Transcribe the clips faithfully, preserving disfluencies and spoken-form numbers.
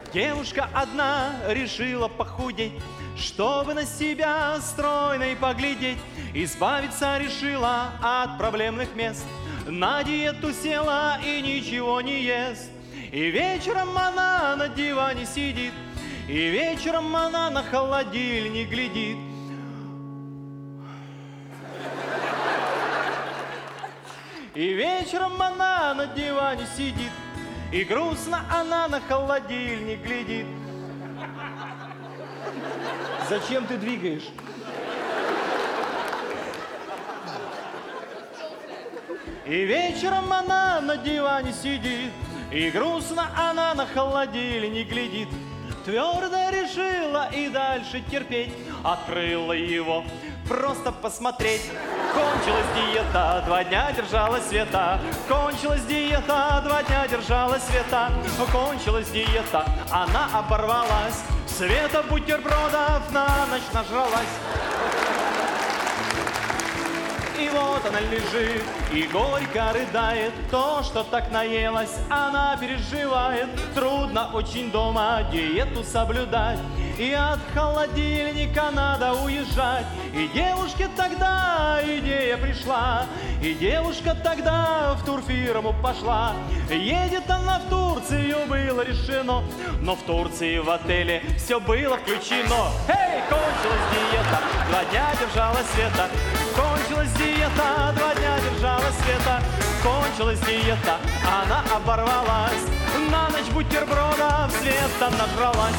Девушка одна решила похудеть, чтобы на себя стройной поглядеть. Избавиться решила от проблемных мест, на диету села и ничего не ест. И вечером она на диване сидит, и вечером она на холодильник глядит. И вечером она на диване сидит, и грустно она на холодильник глядит. Зачем ты двигаешь? И вечером она на диване сидит, и грустно она на холодильник глядит. Твердо решила и дальше терпеть, открыла его просто посмотреть. Кончилась диета, два дня держалась света. Кончилась диета, два дня держалась света. Кончилась диета, она оборвалась. Света бутербродов на ночь нажралась. И вот она лежит и горько рыдает. То, что так наелась, она переживает. Трудно очень дома диету соблюдать, и от холодильника надо уезжать. И девушке тогда идея пришла, и девушка тогда в турфирму пошла. Едет она в Турцию, было решено, но в Турции в отеле все было включено. Эй, кончилась диета, два дня держалась света. Кончилась диета, два дня держалась света. Кончилась диета, она оборвалась. На ночь бутербродов света нажралась.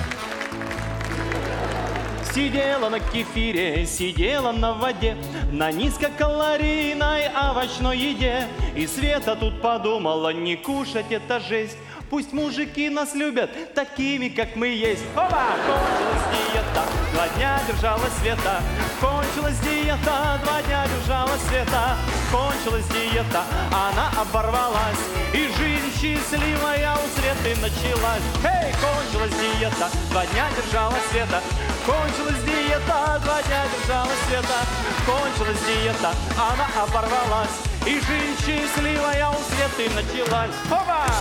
Сидела на кефире, сидела на воде, на низкокалорийной овощной еде. И Света тут подумала, не кушать это жесть. Пусть мужики нас любят такими, как мы есть. Опа! Кончилась диета, два дня держалась света. Кончилась диета, два дня держалась света. Кончилась диета, она оборвалась. И жизнь счастливая у Светы началась. Эй, кончилась диета, два дня держалась света. Кончилась диета, два дня держалась света. Кончилась диета, она оборвалась. И жизнь счастливая у Светы началась. Опа!